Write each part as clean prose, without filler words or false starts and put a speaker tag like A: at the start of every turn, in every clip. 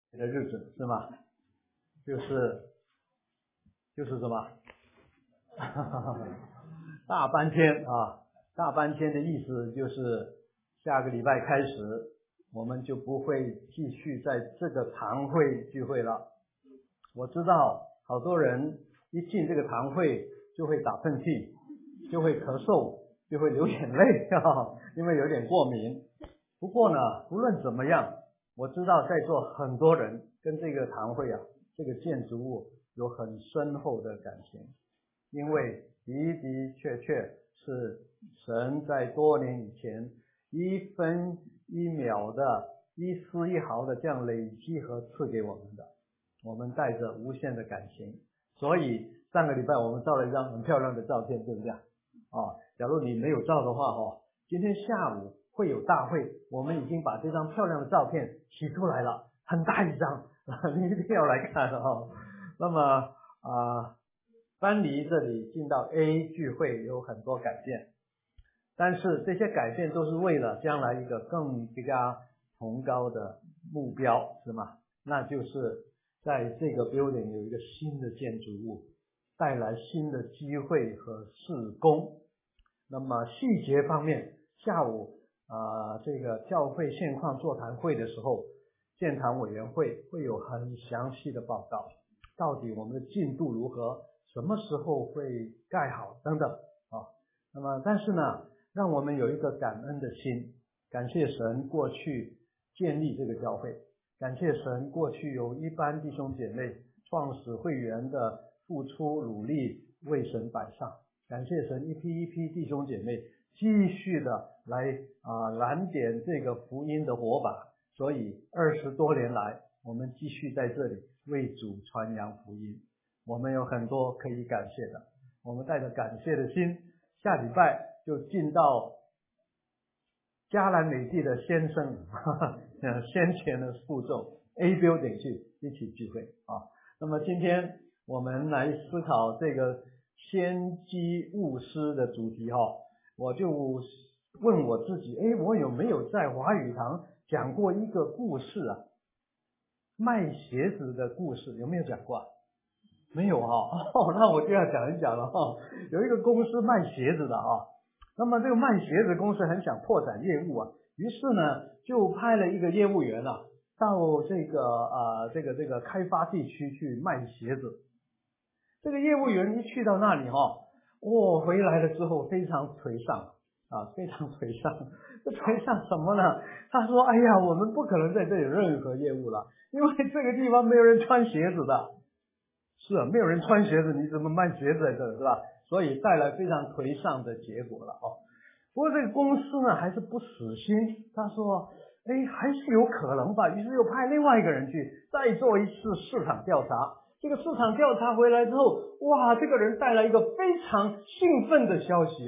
A: 的日子是吗？就是什么大搬迁啊，大搬迁的意思就是下个礼拜开始我们就不会继续在这个堂会聚会了。我知道好多人一进这个堂会就会打喷嚏，就会咳嗽，就会流眼泪因为有点过敏。不过呢，无论怎么样，我知道在座很多人跟这个堂会这个建筑物有很深厚的感情，因为的的确确是神在多年以前一分一秒的一丝一毫的这样累积和赐给我们的，我们带着无限的感情。所以上个礼拜我们照了一张很漂亮的照片，对不对假如你没有照的话今天下午会有大会，我们已经把这张漂亮的照片洗出来了，很大一张你一定要来看那么搬离这里进到 A 聚会有很多改变，但是这些改变都是为了将来一个更加崇高的目标，是吗？那就是在这个 building 有一个新的建筑物，带来新的机会和事工。那么细节方面，下午这个教会现况座谈会的时候，建堂委员会会有很详细的报告，到底我们的进度如何，什么时候会盖好等等那么但是呢，让我们有一个感恩的心，感谢神过去建立这个教会，感谢神过去有一般弟兄姐妹创始会员的付出努力为神摆上，感谢神一批一批弟兄姐妹继续的来燃点这个福音的火把，所以20多年来我们继续在这里为主传扬福音。我们有很多可以感谢的，我们带着感谢的心，下礼拜就进到迦南美地的先生先前的步骤 A building 去一起聚会那么今天我们来思考这个先机务师的主题我就问我自己，我有没有在华语堂讲过一个故事卖鞋子的故事，有没有讲过没有那我就要讲一讲了有一个公司卖鞋子的那么这个卖鞋子公司很想拓展业务于是呢就派了一个业务员到这个开发地区去卖鞋子。这个业务员一去到那里回来了之后非常颓丧非常颓丧。这颓丧什么呢？他说哎呀，我们不可能在这里有任何业务了，因为这个地方没有人穿鞋子的。是没有人穿鞋子，你怎么卖鞋子在这是吧？所以带来非常颓丧的结果了不过这个公司呢还是不死心，他说还是有可能吧，于是又派另外一个人去再做一次市场调查。这个市场调查回来之后，哇，这个人带来一个非常兴奋的消息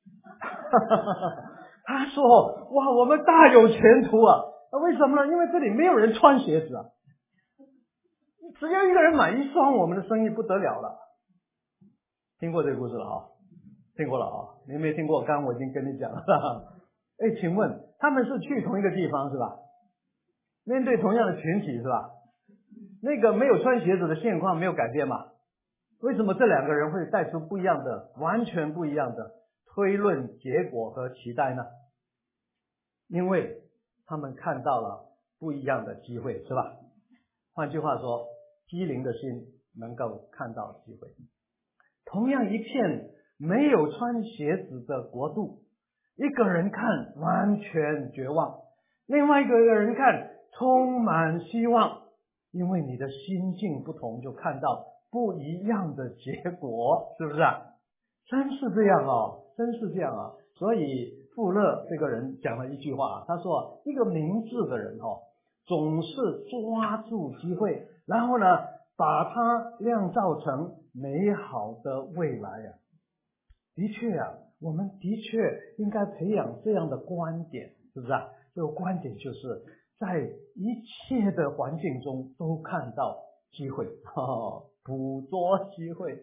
A: 他说哇，我们大有前途为什么呢？因为这里没有人穿鞋子只要一个人买一双，我们的生意不得了了。听过这个故事了听过了你没听过？刚刚我已经跟你讲了请问他们是去同一个地方是吧？面对同样的群体是吧？那个没有穿鞋子的现况没有改变嘛？为什么这两个人会带出不一样的完全不一样的推论结果和期待呢？因为他们看到了不一样的机会是吧？换句话说，机灵的心能够看到机会。同样一片没有穿鞋子的国度，一个人看完全绝望，另外一个人看充满希望，因为你的心境不同，就看到不一样的结果，是不是真是这样真是这样所以富勒这个人讲了一句话他说一个明智的人总是抓住机会，然后呢把它酿造成美好的未来的确我们的确应该培养这样的观点，是不是这个观点就是在一切的环境中都看到机会捕捉机会。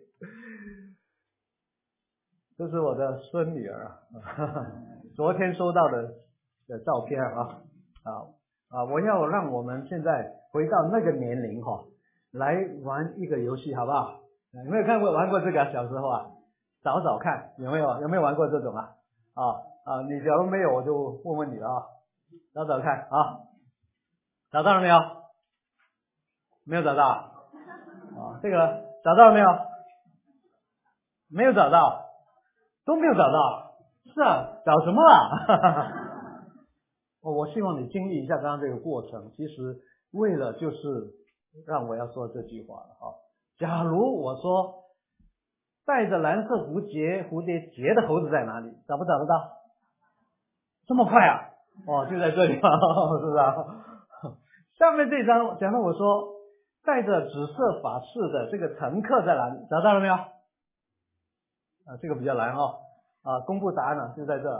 A: 这是我的孙女儿昨天收到的照片我要让我们现在回到那个年龄来玩一个游戏好不好？有没有玩过这个小时候啊？找找看有没有玩过这种啊？你假如没有我就问问你了啊，找找看啊，找到了没有？没有找到这个找到了没有？没有找到，都没有找到，是啊，找什么啊？我希望你经历一下刚刚这个过程，其实为了就是让我要说这句话了假如我说带着蓝色蝴蝶结的猴子在哪里？找不找得到？这么快啊？就在这里嘛，是不是啊？下面这张，假如我说带着紫色发饰的这个乘客在哪里？找到了没有？这个比较难公布答案了，就在这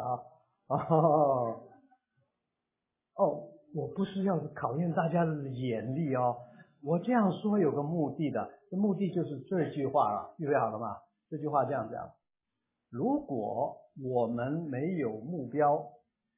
A: 我不是要考验大家的眼力我这样说有个目的的，这目的就是这句话了，预备好了吗？这句话这样讲：如果我们没有目标，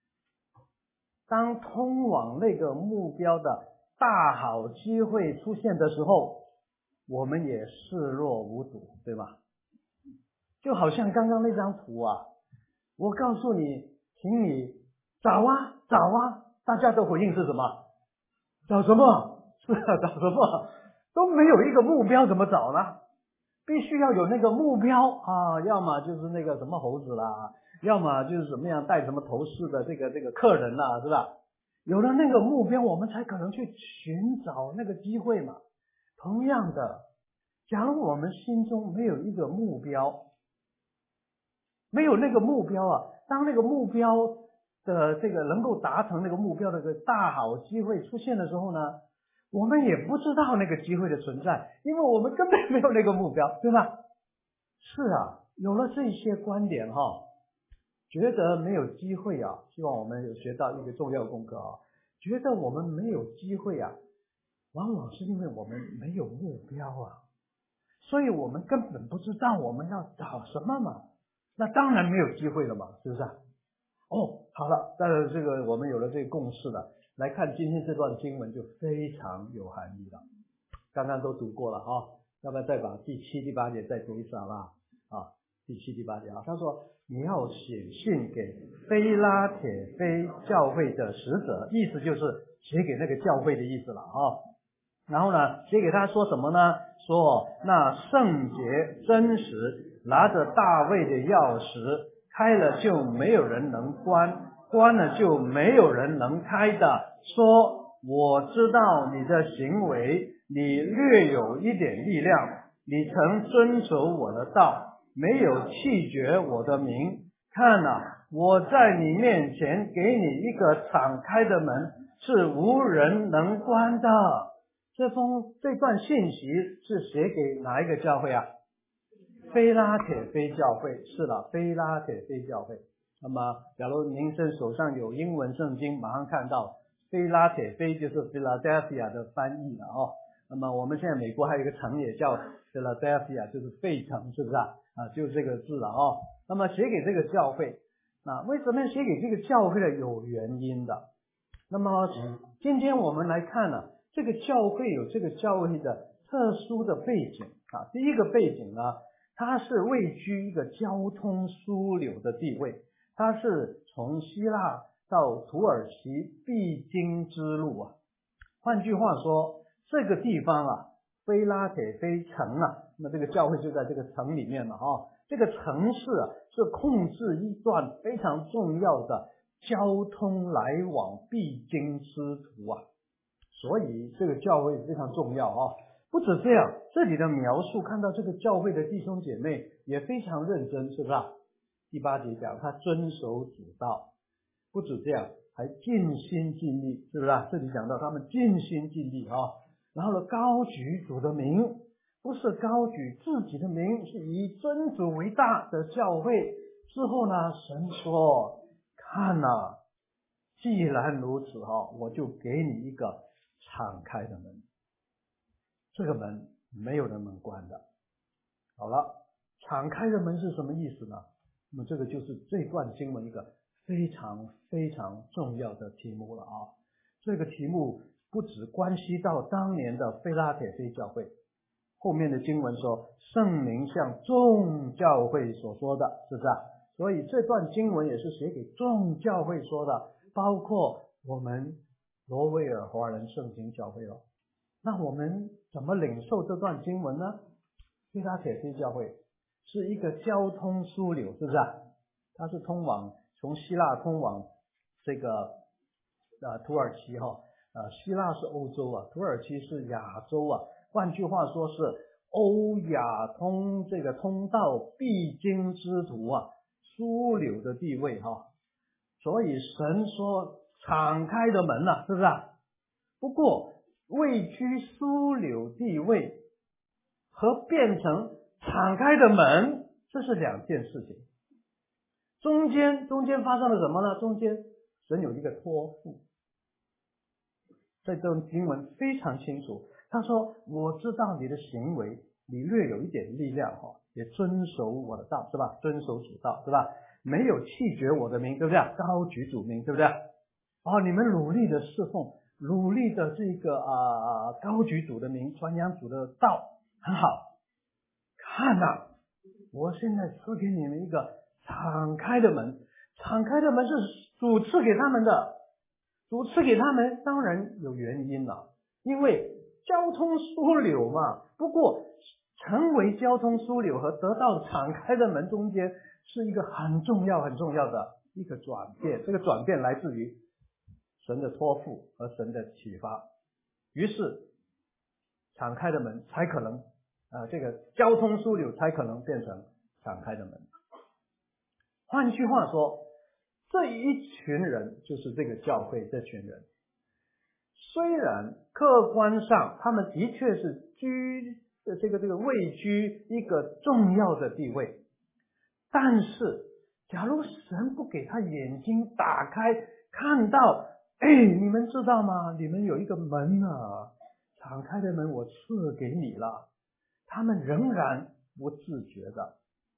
A: 当通往那个目标的大好机会出现的时候，我们也视若无睹，对吗？就好像刚刚那张图我告诉你，请你找啊，大家的回应是什么？找什么？是啊，找什么？都没有一个目标，怎么找呢？必须要有那个目标要么就是那个什么猴子啦，要么就是怎么样带什么头饰的这个客人啦，是吧？有了那个目标，我们才可能去寻找那个机会嘛。同样的，假如我们心中没有一个目标，没有那个目标当那个目标的这个能够达成那个目标的这个大好机会出现的时候呢，我们也不知道那个机会的存在，因为我们根本没有那个目标，对吧？是啊，有了这些观点觉得没有机会希望我们有学到一个重要功课觉得我们没有机会往往是因为我们没有目标所以我们根本不知道我们要找什么嘛，那当然没有机会了嘛，是不是好了，这个我们有了这个共识了，来看今天这段经文就非常有含义了。刚刚都读过了要不要再把第7、第8节再读一次好不好？第7、第8节他说你要写信给非拉铁非教会的使者，意思就是写给那个教会的意思了然后呢，写给他说什么呢？说那圣洁真实拿着大卫的钥匙，开了就没有人能关，关了就没有人能开的。说我知道你的行为，你略有一点力量，你曾遵守我的道，没有弃绝我的名。看我在你面前给你一个敞开的门，是无人能关的。这段信息是写给哪一个教会非拉铁非教会，是了，非拉铁非教会。那么假如您手上有英文圣经，马上看到非拉铁非就是 Philadelphia 的翻译了那么我们现在美国还有一个城也叫 Philadelphia， 就是费城，是不是就这个字了那么写给这个教会，那为什么要写给这个教会的？有原因的。那么今天我们来看这个教会有这个教会的特殊的背景第一个背景呢，它是位居一个交通枢纽的地位，它是从希腊到土耳其必经之路换句话说，这个地方非拉铁非城那这个教会就在这个城里面了这个城市是控制一段非常重要的交通来往必经之途所以这个教会非常重要不止这样，这里的描述看到这个教会的弟兄姐妹也非常认真，是不是第8节讲他遵守主道，不止这样，还尽心尽力，是不是这里讲到他们尽心尽力然后呢，高举主的名，不是高举自己的名，是以尊主为大的教会。之后呢，神说看既然如此我就给你一个敞开的门，这个门没有人能关的。好了，敞开的门是什么意思呢？那么这个就是这段经文一个非常非常重要的题目了这个题目不只关系到当年的菲拉铁非教会，后面的经文说圣灵向众教会所说的，是不是啊？所以这段经文也是写给众教会说的，包括我们罗威尔华人圣经教会哦。那我们怎么领受这段经文呢？菲拉铁非教会是一个交通枢纽，是不是啊？它是从希腊通往这个土耳其哈，希腊是欧洲啊，土耳其是亚洲啊，换句话说是欧亚这个通道必经之途啊，枢纽的地位哈。所以神说敞开的门啊，是不是啊？不过位居枢纽地位和变成敞开的门，这是两件事情。中间发生了什么呢？中间神有一个托付，这段经文非常清楚。他说我知道你的行为，你略有一点力量也遵守我的道，是吧？遵守主道，是吧？没有弃绝我的名，对不对？高举主名，对不对？你们努力的侍奉，努力的这个高举主的名，传扬主的道，很好。看啊，我现在赐给你们一个敞开的门，敞开的门是主赐给他们的，主赐给他们当然有原因了，因为交通枢纽嘛。不过成为交通枢纽和得到敞开的门中间是一个很重要的一个转变，这个转变来自于神的托付和神的启发，于是敞开的门才可能这个交通枢纽才可能变成敞开的门。换句话说，这一群人就是这个教会这群人，虽然客观上他们的确是这个位居一个重要的地位，但是假如神不给他眼睛打开，看到你们知道吗？你们有一个门啊，敞开的门我赐给你了，他们仍然不自觉的。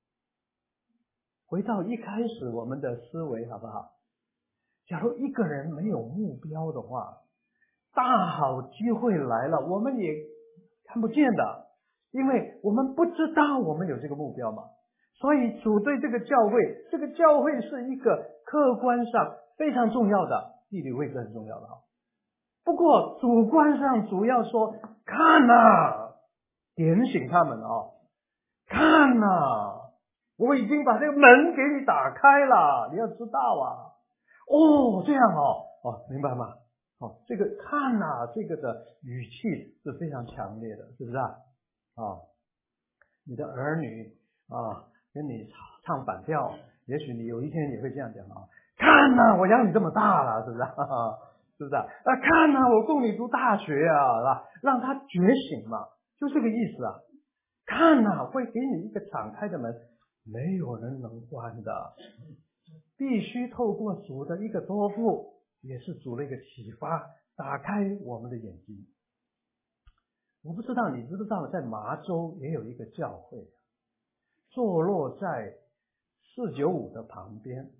A: 回到一开始我们的思维好不好？假如一个人没有目标的话，大好机会来了，我们也看不见的，因为我们不知道我们有这个目标嘛。所以主对这个教会是一个客观上非常重要的，地理位置很重要的。不过主观上主要说，看啊，点醒他们看啊，我已经把这个门给你打开了，你要知道啊。这样明白吗？这个看啊，这个的语气是非常强烈的，是不是啊？你的儿女跟你唱反调，也许你有一天也会这样讲看啊，我养你这么大了，是不是是不是看啊，我供你读大学啊，是吧？让他觉醒嘛，就这个意思啊。看啊，会给你一个敞开的门，没有人能关的，必须透过主的一个托付，也是主的一个启发，打开我们的眼睛。我不知道你知不知道，在麻州也有一个教会，坐落在495的旁边，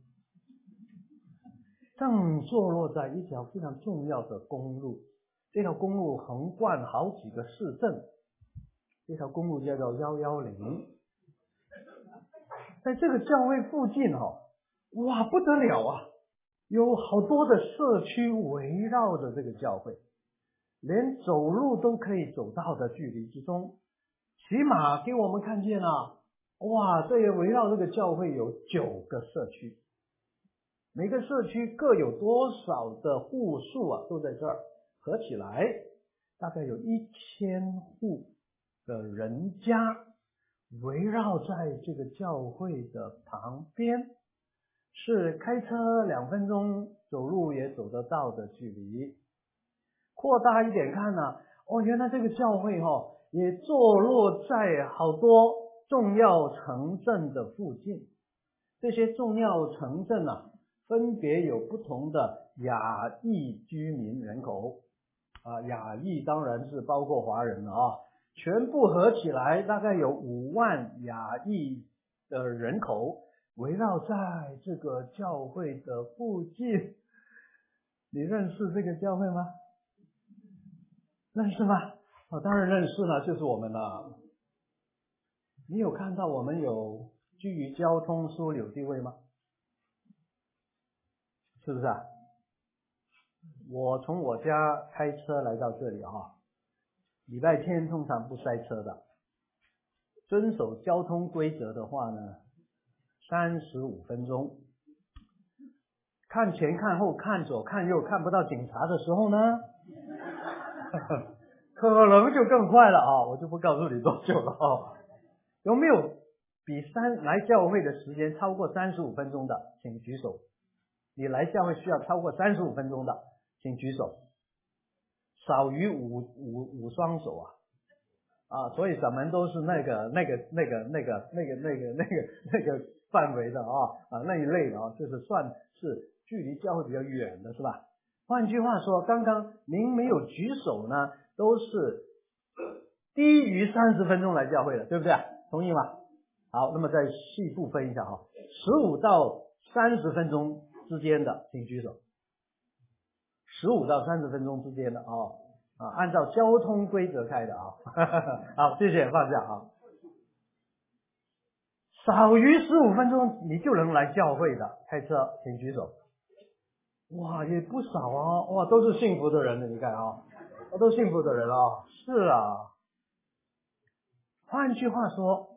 A: 正坐落在一条非常重要的公路，这条公路横贯好几个市镇，这条公路叫做110。在这个教会附近哇不得了啊，有好多的社区围绕着这个教会，连走路都可以走到的距离之中，起码给我们看见哇，这围绕这个教会有9个社区，每个社区各有多少的户数都在这儿，合起来大概有1000户的人家围绕在这个教会的旁边，是开车2分钟，走路也走得到的距离。扩大一点看原来这个教会也坐落在好多重要城镇的附近，这些重要城镇分别有不同的亚裔居民人口亚裔当然是包括华人了全部合起来大概有5万亚裔的人口围绕在这个教会的附近。你认识这个教会吗？ 认识吗？当然认识了，就是我们了。你有看到我们有居于交通枢纽地位吗？是不是啊？我从我家开车来到这里礼拜天通常不塞车的，遵守交通规则的话呢，35分钟。看前看后看左看右看不到警察的时候呢可能就更快了我就不告诉你多久了有没有比来教会的时间超过35分钟的请举手。你来教会需要超过35分钟的请举手。少于五双手所以咱们都是那个范围的那一类的就是算是距离教会比较远的是吧？换句话说，刚刚您没有举手呢，都是低于30分钟来教会的，对不对？同意吗？好，那么再细部分一下15到30分钟之间的请举手。15到30分钟之间的按照交通规则开的好，谢谢，放下少于15分钟你就能来教会的开车请举手。哇，也不少哇，都是幸福的人，你看都幸福的人是啊。换句话说，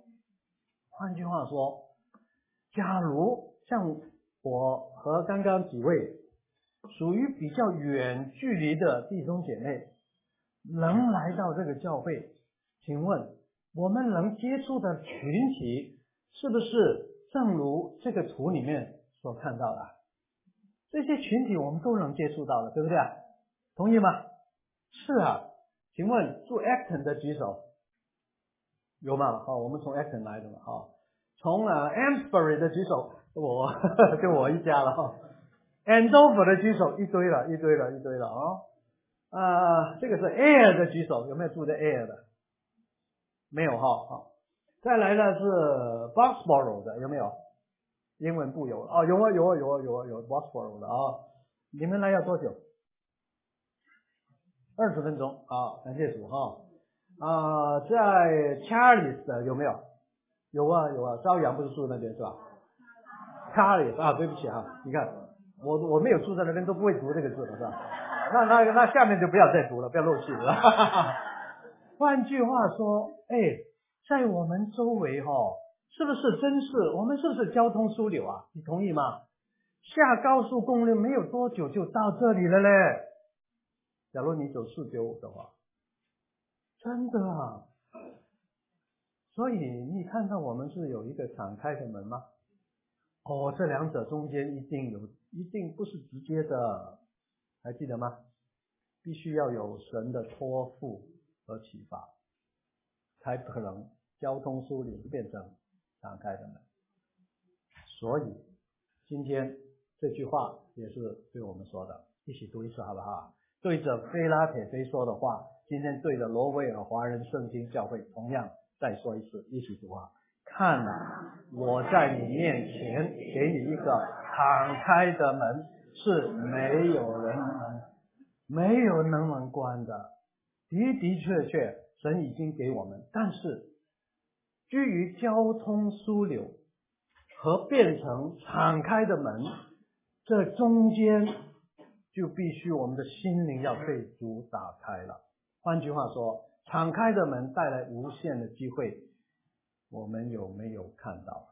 A: 假如像我和刚刚几位属于比较远距离的弟兄姐妹能来到这个教会，请问我们能接触的群体是不是正如这个图里面所看到的？这些群体我们都能接触到的，对不对？同意吗？是啊。请问住 Acton 的举手有吗？我们从 Acton 来的嘛从Amesbury 的举手，就我一家了Andover 的举手一堆了这个是 Air 的举手，有没有住在 Air 的？没有再来的是 Boxborough 的，有没有？英文部有有 Boxborough 的你们来要多久？20分钟感谢主在 Charles 的有没有？有啊，朝阳不是住那边是吧？Charles 对不起你看我没有住在那边都不会读这个字的是吧？那下面就不要再读了，不要漏气了换句话说在我们周围是不是我们是不是交通枢纽你同意吗？下高速公路没有多久就到这里了嘞。假如你走495的话，真的所以你看到我们是有一个敞开的门吗？这两者中间一定不是直接的，还记得吗？必须要有神的托付和启发，才可能交通枢纽变成敞开的门。所以今天这句话也是对我们说的，一起读一次好不好？对着菲拉铁非说的话，今天对着罗威尔华人圣经教会同样再说一次，一起读看我在你面前给你一个敞开的门，是没有人能关的。的确神已经给我们，但是居于交通枢纽和变成敞开的门，这中间就必须我们的心灵要被主打开了。换句话说，敞开的门带来无限的机会，我们有没有看到？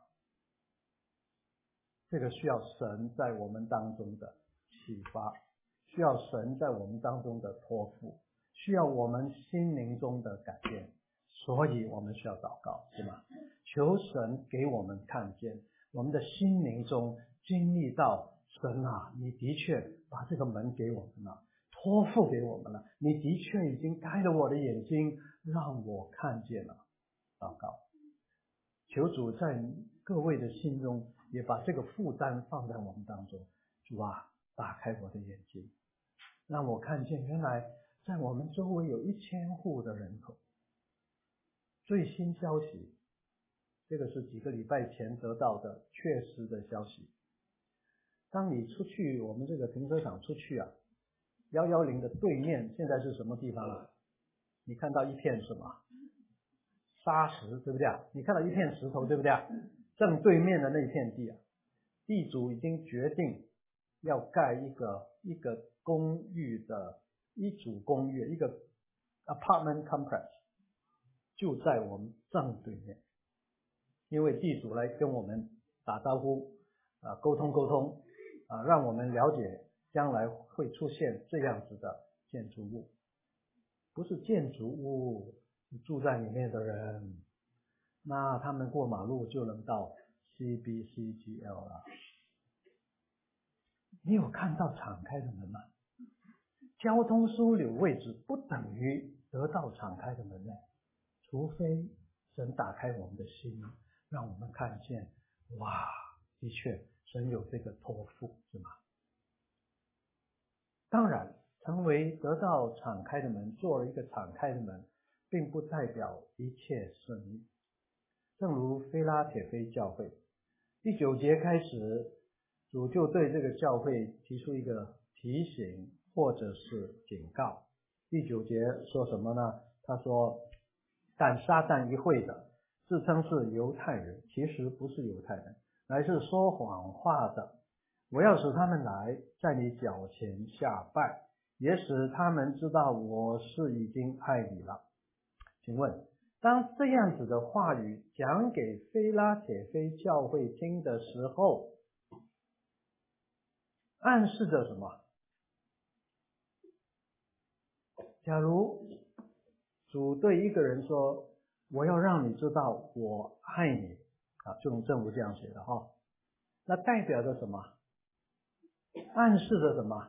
A: 这个需要神在我们当中的启发，需要神在我们当中的托付，需要我们心灵中的改变，所以我们需要祷告，是吗？求神给我们看见，我们的心灵中经历到神你的确把这个门给我们了，托付给我们了，你的确已经开了我的眼睛，让我看见了。祷告，求主在各位的心中也把这个负担放在我们当中。主打开我的眼睛，让我看见原来在我们周围有1000户的人口。最新消息，这个是几个礼拜前得到的确实的消息。当你出去我们这个停车场出去110的对面现在是什么地方你看到一片什么沙石，对不对啊？你看到一片石头，对不对啊？正对面的那片地啊，地主已经决定要盖一个公寓的一组公寓，一个 apartment complex， 就在我们正对面。因为地主来跟我们打招呼沟通让我们了解将来会出现这样子的建筑物，不是建筑物，是住在里面的人，那他们过马路就能到 CBCGL 了。你有看到敞开的门吗？交通枢纽位置不等于得到敞开的门呢，除非神打开我们的心，让我们看见，哇，的确神有这个托付，是吗？当然，成为得到敞开的门，做了一个敞开的门，并不代表一切顺利。正如菲拉铁非教会第9节开始，主就对这个教会提出一个提醒或者是警告。第9节说什么呢？他说，但撒旦一会的自称是犹太人，其实不是犹太人，乃是说谎话的。我要使他们来，在你脚前下拜，也使他们知道我是已经爱你了。请问，当这样子的话语讲给菲拉铁非教会听的时候，暗示着什么？假如主对一个人说，我要让你知道我爱你就正如这样写的那代表着什么？暗示着什么？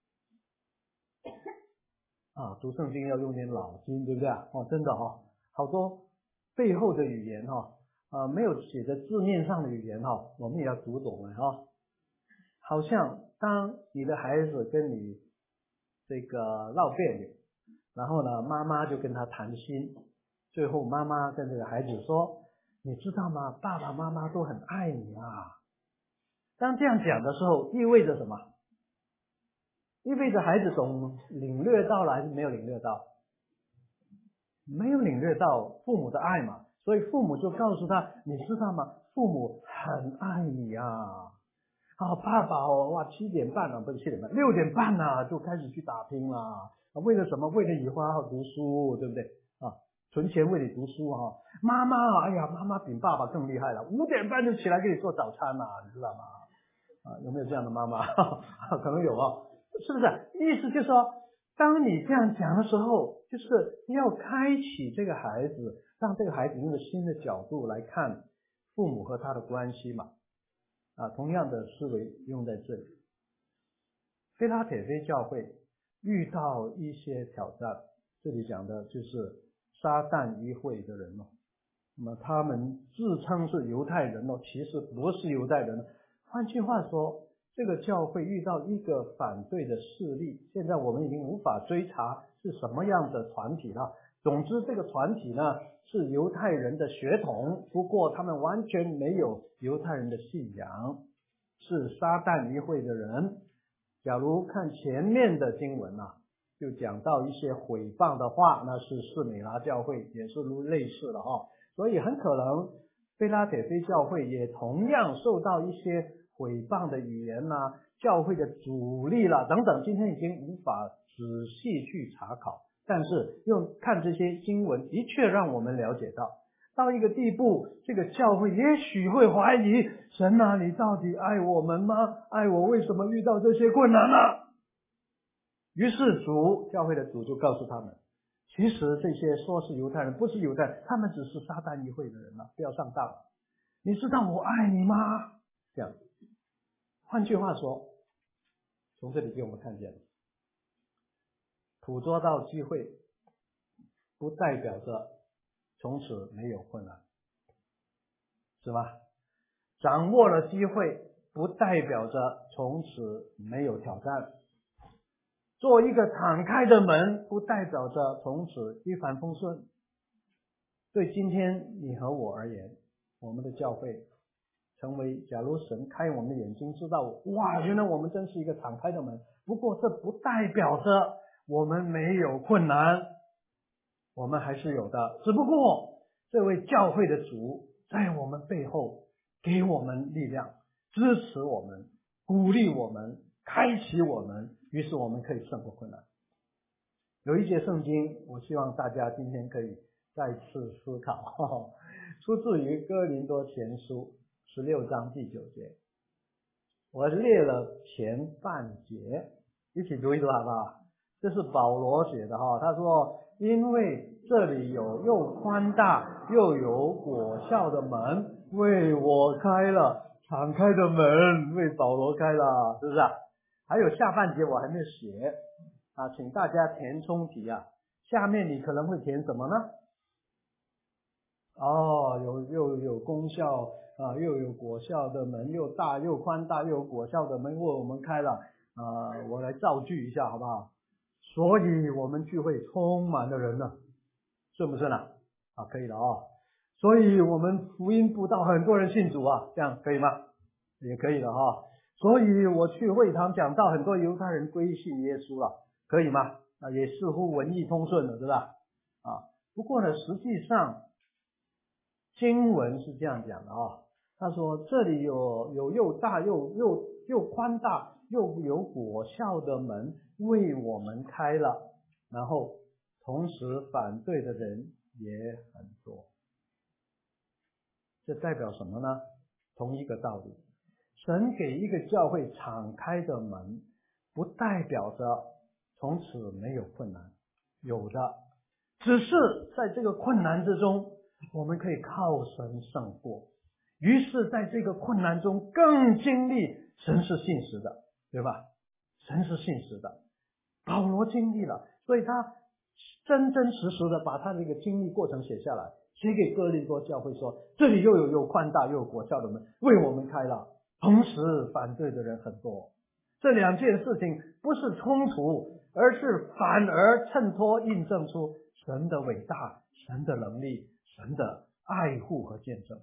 A: 读圣经要用点脑筋，对不对真的好多背后的语言没有写在字面上的语言我们也要读懂了好像当你的孩子跟你这个闹别扭，然后呢，妈妈就跟他谈心，最后妈妈跟这个孩子说，你知道吗？爸爸妈妈都很爱你啊。当这样讲的时候，意味着什么？意味着孩子总领略到了还是没有领略到？没有领略到父母的爱嘛，所以父母就告诉他，你知道吗？父母很爱你啊。爸爸哇，7点半不是7点半，6点半就开始去打拼了。为了什么？为了以后要读书，对不对存钱为你读书妈妈哎呀，妈妈比爸爸更厉害了，5点半就起来给你做早餐你知道吗？有没有这样的妈妈？可能有是不是？意思就是说，当你这样讲的时候，就是要开启这个孩子，让这个孩子用个新的角度来看父母和他的关系嘛。同样的思维用在这里。菲拉铁非教会遇到一些挑战，这里讲的就是撒旦一会的人那么他们自称是犹太人其实不是犹太人。换句话说，这个教会遇到一个反对的势力，现在我们已经无法追查是什么样的团体了。总之这个团体呢是犹太人的血统，不过他们完全没有犹太人的信仰，是撒旦一会的人。假如看前面的经文就讲到一些毁谤的话，那是士美拿教会也是类似的所以很可能菲拉铁非教会也同样受到一些毁谤的语言教会的阻力等等，今天已经无法仔细去查考，但是用看这些经文的确让我们了解到一个地步，这个教会也许会怀疑，神你到底爱我们吗？爱我为什么遇到这些困难呢？于是教会的主就告诉他们，其实这些说是犹太人不是犹太人，他们只是撒旦一会的人不要上当。你知道我爱你吗？这样，换句话说，从这里给我们看见，捕捉到机会不代表着从此没有困难，是吧？掌握了机会不代表着从此没有挑战，做一个敞开的门不代表着从此一帆风顺。对今天你和我而言，我们的教会成为，假如神开我们的眼睛知道，哇，原来我们真是一个敞开的门，不过这不代表着我们没有困难。 我们还是有的，只不过这位教会的主在我们背后给我们力量，支持我们，鼓励我们，开启我们，于是我们可以胜过困难。有一节圣经，我希望大家今天可以再次思考，出自于哥林多前书16章第9节。我列了前半节，一起读一读好不好？这是保罗写的哈，他说因为这里有又宽大又有果效的门为我开了，敞开的门为保罗开了，是不是啊？还有下半节我还没有写啊，请大家填充题啊。下面你可能会填什么呢？又有功效啊，又有果效的门，又大又宽大又有果效的门为我们开了我来造句一下好不好？所以我们聚会充满了人呢，顺不顺啊？可以了所以我们福音布道很多人信主啊，这样可以吗？也可以了所以我去会堂讲到很多犹太人归信耶稣了，可以吗？也似乎文艺通顺了，对吧？不过呢，实际上经文是这样讲的他说这里有又大又宽大又有果效的门为我们开了，然后同时反对的人也很多。这代表什么呢？同一个道理，神给一个教会敞开的门，不代表着从此没有困难，有的，只是在这个困难之中我们可以靠神胜过，于是在这个困难中更经历神是信实的，对吧？神是信实的，保罗经历了，所以他真真实实的把他这个经历过程写下来，写给哥林多教会说，这里又宽大又有果效的门为我们开了，同时反对的人很多。这两件事情不是冲突，而是反而衬托印证出神的伟大，神的能力，神的爱护和见证。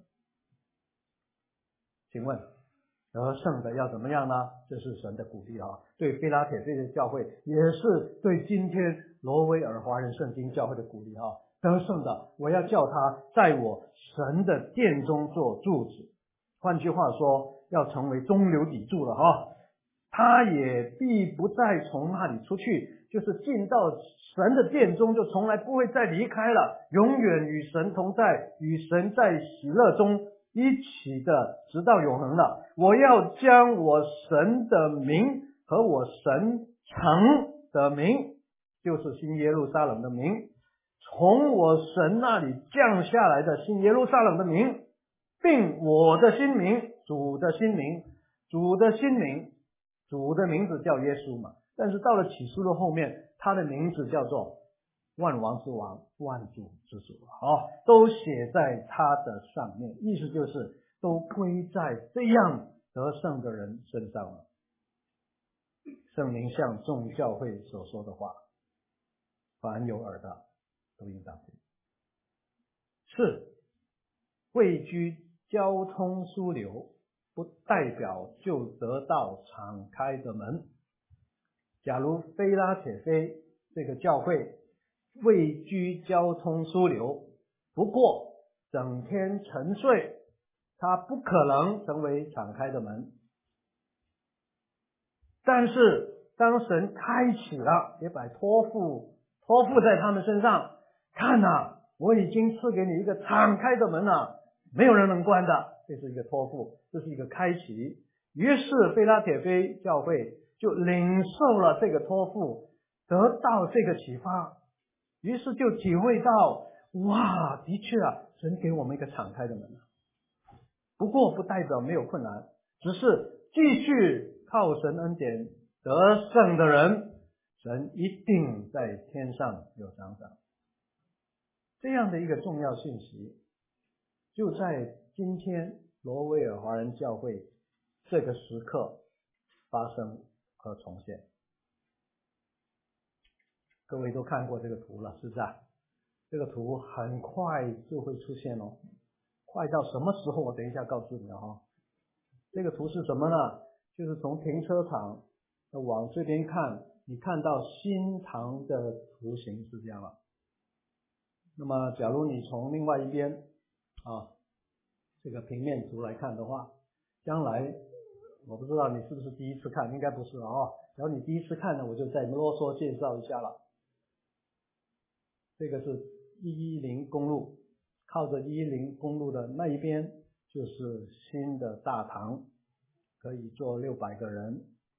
A: 请问得胜的要怎么样呢？这是神的鼓励对腓拉铁菲的教会，也是对今天罗威尔华人圣经教会的鼓励得胜的，我要叫他在我神的殿中做柱子，换句话说，要成为中流砥柱了他也必不再从那里出去，就是进到神的殿中，就从来不会再离开了，永远与神同在，与神在喜乐中一起的直到永恒了。我要将我神的名和我神城的名，就是新耶路撒冷的名，从我神那里降下来的新耶路撒冷的名，并我的新名，主的新名，主的新名，主的名字叫耶稣嘛，但是到了启示录后面，他的名字叫做万王之王，万主之主都写在他的上面，意思就是都归在这样得胜的人身上了。圣灵向众教会所说的话，凡有耳的都应当听。是位居交通枢纽，不代表就得到敞开的门。假如腓拉铁菲这个教会位居交通枢纽，不过整天沉睡，它不可能成为敞开的门。但是当神开启了，也把托付在他们身上，看我已经赐给你一个敞开的门了，没有人能关的，这是一个托付，这是一个开启。于是腓拉铁菲教会就领受了这个托付，得到这个启发，于是就体会到，哇，的确神给我们一个敞开的门。不过不代表没有困难，只是继续靠神恩典得胜的人，神一定在天上有奖赏。这样的一个重要信息，就在今天罗威尔华人教会这个时刻发生和重现。各位都看过这个图了，是不是这个图很快就会出现快到什么时候我等一下告诉你这个图是什么呢？就是从停车场往这边看，你看到新堂的图形是这样了。 那么假如你从另外一边这个平面图来看的话，将来我不知道你是不是第一次看，应该不是然后你第一次看呢，我就再啰嗦介绍一下了。这个是110公路，靠着110公路的那一边就是新的大堂，可以坐600个人。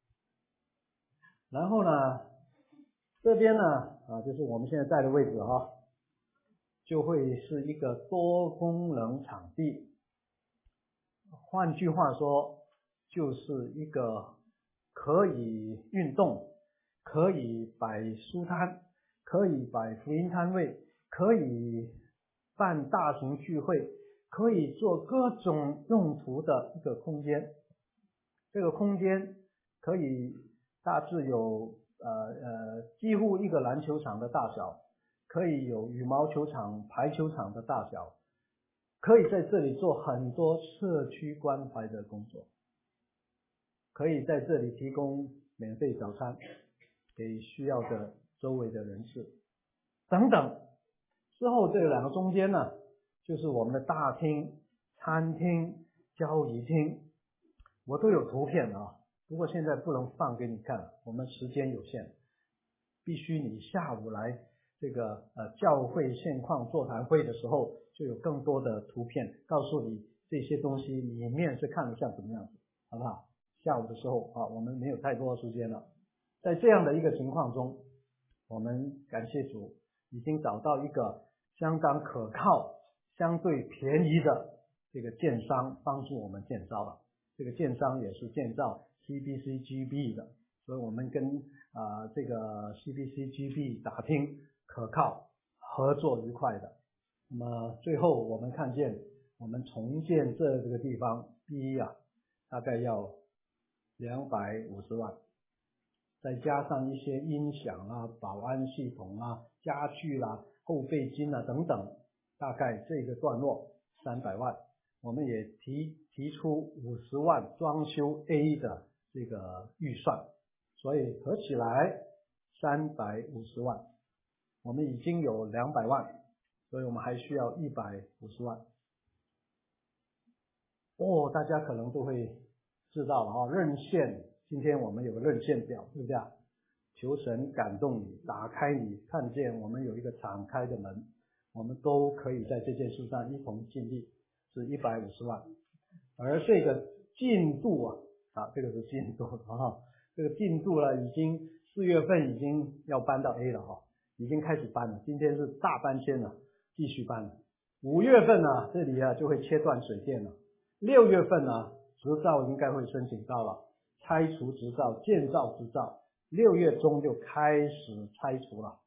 A: 然后呢，这边呢就是我们现在在的位置就会是一个多功能场地。换句话说，就是一个可以运动，可以摆书摊，可以摆福音摊位，可以办大型聚会，可以做各种用途的一个空间。这个空间可以大致有几乎一个篮球场的大小，可以有羽毛球场、排球场的大小，可以在这里做很多社区关怀的工作，可以在这里提供免费早餐给需要的周围的人士等等。之后这两个中间呢，就是我们的大厅、餐厅、交谊厅，我都有图片不过现在不能放给你看，我们时间有限，必须你下午来这个教会现况座谈会的时候，就有更多的图片告诉你这些东西里面是看得像什么样子，好不好？下午的时候我们没有太多时间了。在这样的一个情况中，我们感谢主已经找到一个相当可靠、相对便宜的这个建商帮助我们建造了。这个建商也是建造 CBCGB 的，所以我们跟这个 CBCGB 打听可靠、合作愉快的。那么最后我们看见我们重建这个地方，第一大概要250万，再加上一些音响保安系统家具后备金等等，大概这个段落300万。我们也提出50万装修 A 的这个预算，所以合起来350万。我们已经有200万，所以我们还需要150万。大家可能都会知道了认线，今天我们有个认线表，对不对？求神感动你，打开你，看见我们有一个敞开的门，我们都可以在这件事上一同尽力，是150万。而这个进度这个是进度这个进度呢，已经4月份已经要搬到 A 了已经开始搬了，今天是大搬迁了，继续搬了。5月份呢，这里就会切断水电了。6月份呢，执照应该会申请到了，拆除执照、建造执照，6月中就开始拆除了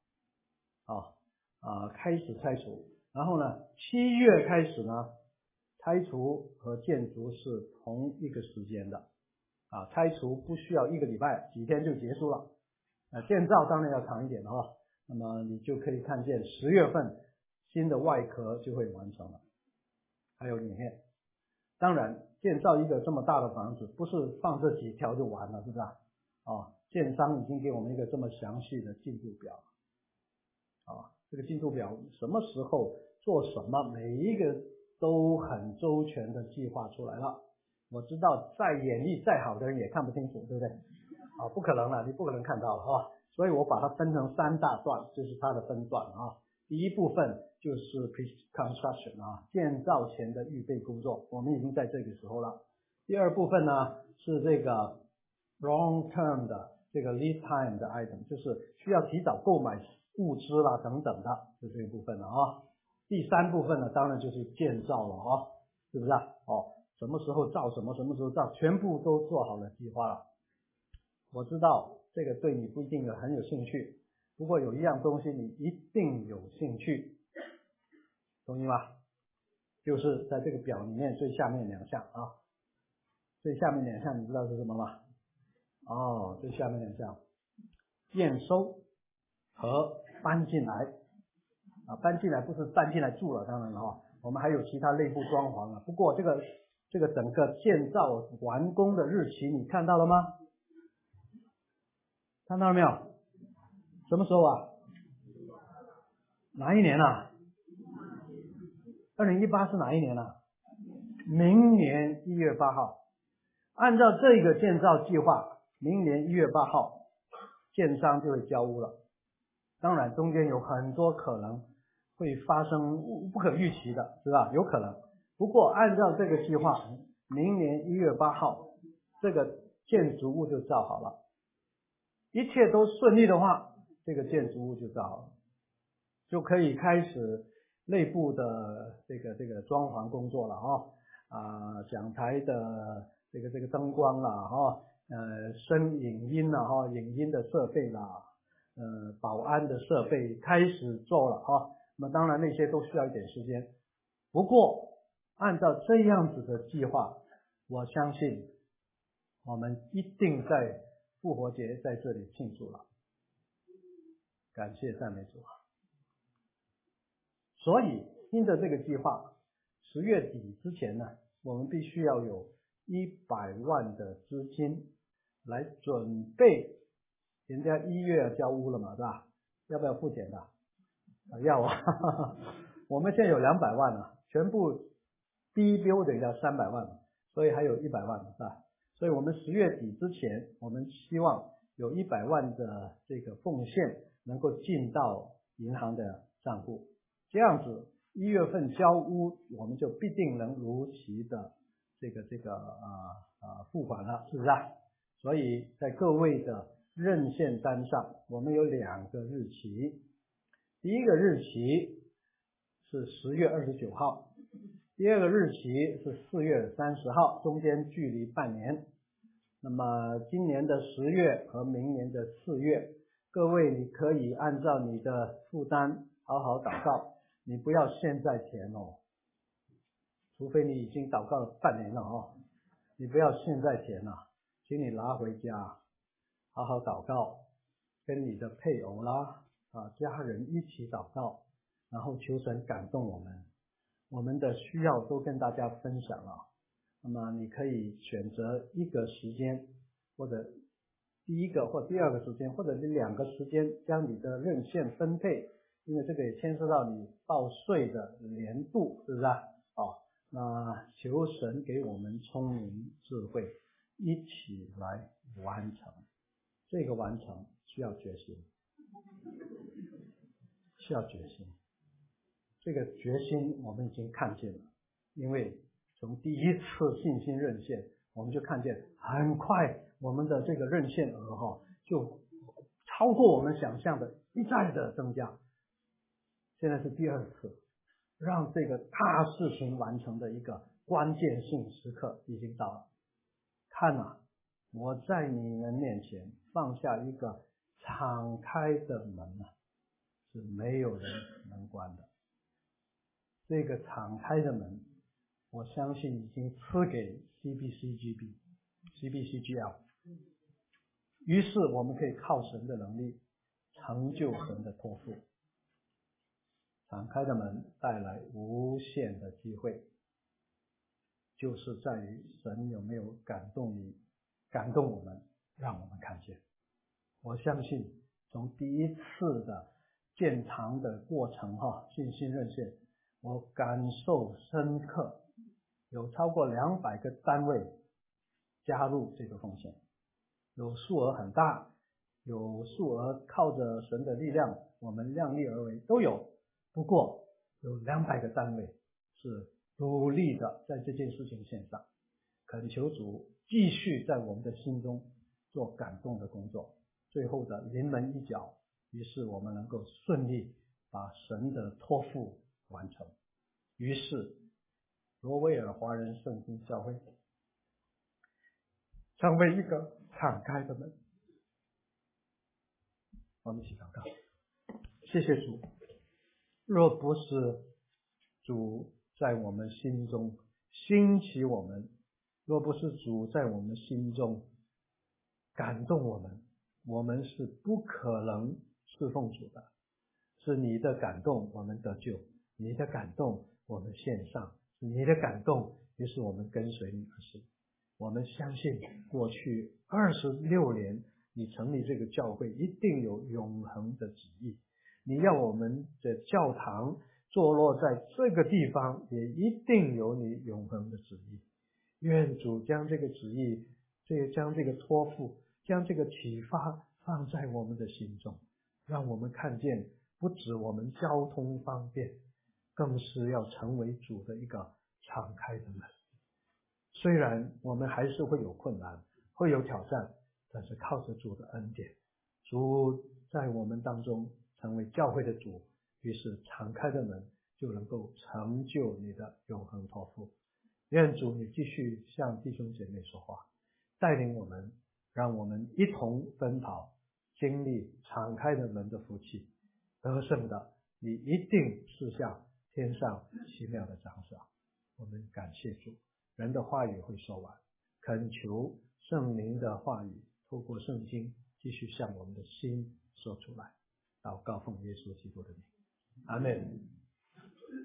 A: 开始拆除。然后呢7月开始呢，拆除和建筑是同一个时间的拆除不需要1个礼拜，几天就结束了。建造当然要长一点那么你就可以看见10月份新的外壳就会完成了，还有里面。当然建造一个这么大的房子不是放这几条就完了，是不是建商已经给我们一个这么详细的进度表这个进度表什么时候做什么，每一个都很周全的计划出来了。我知道再眼力再好的人也看不清楚，对不对不可能了，你不可能看到了所以我把它分成3大段，就是它的分段第一部分就是 pre-construction 建造前的预备工作，我们已经在这个时候了。第二部分呢是这个 long term 的这个 lead time 的 item， 就是需要提早购买物资等等的，就这一部分了第3部分呢，当然就是建造了是不是什么时候造什么，什么时候造，全部都做好了计划了。我知道这个对你不一定很有兴趣，不过有一样东西你一定有兴趣，同意吗？就是在这个表里面最下面2项最下面2项你知道是什么吗？最下面2项验收和搬进来搬进来不是搬进来住了，当然了我们还有其他内部装潢不过这个整个建造完工的日期你看到了吗？看到了没有？什么时候哪一年 2018是哪一年啊？明年1月8号。按照这个建造计划，明年1月8号建商就会交屋了。当然中间有很多可能会发生不可预期的，是吧？有可能。不过按照这个计划，明年1月8号这个建筑物就造好了。一切都顺利的话，这个建筑物就造好了，就可以开始内部的这个装潢工作了讲台的这个灯光啦声影音啦影音的设备啦保安的设备开始做了那么当然那些都需要一点时间。不过按照这样子的计划，我相信我们一定在复活节在这里庆祝了。感谢赞美主。所以因着这个计划，10月底之前呢，我们必须要有100万的资金来准备，人家1月要交屋了嘛，是吧？要不要付钱的？要啊我们现在有200万了，全部第一标的要300万，所以还有100万，是吧？所以我们10月底之前，我们希望有100万的这个奉献能够进到银行的账户，这样子1月份交屋，我们就必定能如期的付款了，是不是啊？所以在各位的认现单上，我们有2个日期，第一个日期是10月29号，第二个日期是4月30号，中间距离半年。那么今年的10月和明年的4月，各位你可以按照你的负担好好祷告，你不要现在填除非你已经祷告了半年了你不要现在填请你拿回家好好祷告，跟你的配偶啦家人一起祷告，然后求神感动我们的需要都跟大家分享了。那么你可以选择一个时间，或者第一个或第二个时间，或者是2个时间，将你的认现分配，因为这个也牵涉到你报税的年度，是不是那求神给我们聪明智慧，一起来完成。这个完成需要决心，需要决心。这个决心我们已经看见了，因为从第一次信心认现，我们就看见很快我们的这个认现额就超过我们想象的，一再的增加。现在是第2次，让这个大事情完成的一个关键性时刻已经到了。看我在你们面前放下一个敞开的门是没有人能关的。这个敞开的门，我相信已经赐给 CBCGL， 于是我们可以靠神的能力成就神的托付。敞开的门带来无限的机会，就是在于神有没有感动你，感动我们，让我们看见。我相信从第一次的建堂的过程信心认现，我感受深刻，有超过200个单位加入这个奉献，有数额很大，有数额靠着神的力量我们量力而为都有。不过有200个单位是努力的在这件事情线上，恳求主继续在我们的心中做感动的工作，最后的临门一脚，于是我们能够顺利把神的托付完成。于是罗威尔华人圣经教会成为一个敞开的门。我们一起祷告。谢谢主，若不是主在我们心中兴起我们，若不是主在我们心中感动我们，我们是不可能侍奉主的。是你的感动我们得救，你的感动我们献上，是你的感动，于是我们跟随你而行。我们相信过去26年你成立这个教会一定有永恒的旨意，你要我们的教堂坐落在这个地方，也一定有你永恒的旨意。愿主将这个旨意，将这个托付，将这个启发放在我们的心中，让我们看见不止我们交通方便，更是要成为主的一个敞开的门。虽然我们还是会有困难，会有挑战，但是靠着主的恩典，主在我们当中成为教会的主，于是敞开的门就能够成就你的永恒托付。愿主你继续向弟兄姐妹说话，带领我们，让我们一同奔跑，经历敞开的门的福气。得胜的，你一定赐下天上奇妙的奖赏。我们感谢主，人的话语会说完，恳求圣灵的话语透过圣经继续向我们的心说出来。祷告奉耶稣基督的名，阿们。